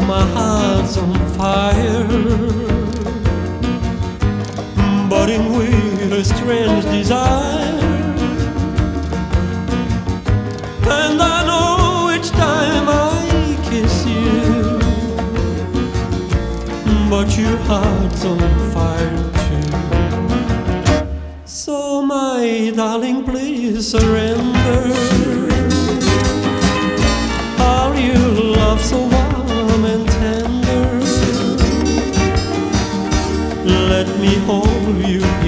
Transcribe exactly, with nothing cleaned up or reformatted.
My heart's on fire, burning with a strange desire. And I know each time I kiss you, but your heart's on fire too. So my darling, please surrender. Are you love so warm and tender? Let me hold you